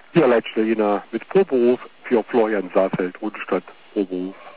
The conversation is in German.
Hier Leitstelle mit Pro Beruf für Florian Saalfeld, Rundstadt Pro Beruf.